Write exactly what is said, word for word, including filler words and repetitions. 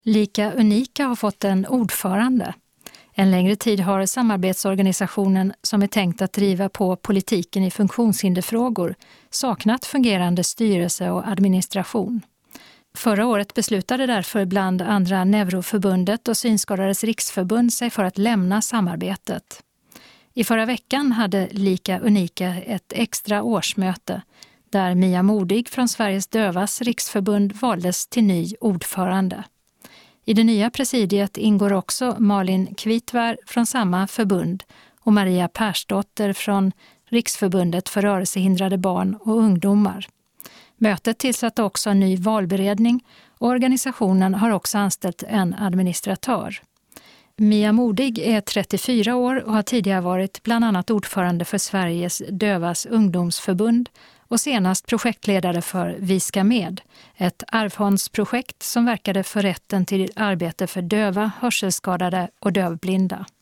Lika Unika har fått en ordförande. En längre tid har samarbetsorganisationen, som är tänkt att driva på politiken i funktionshinderfrågor, saknat fungerande styrelse och administration. Förra året beslutade därför bland andra Neuroförbundet och Synskadades riksförbund sig för att lämna samarbetet. I förra veckan hade Lika Unika ett extra årsmöte där Mia Modig från Sveriges dövas riksförbund valdes till ny ordförande. I det nya presidiet ingår också Malin Kvitvär från samma förbund och Maria Persdotter från Riksförbundet för rörelsehindrade barn och ungdomar. Mötet tillsatte också en ny valberedning och organisationen har också anställt en administratör. Mia Modig är trettiofyra år och har tidigare varit bland annat ordförande för Sveriges dövas ungdomsförbund och senast projektledare för Vi ska med, ett arvsfondsprojekt som verkade för rätten till arbete för döva, hörselskadade och dövblinda.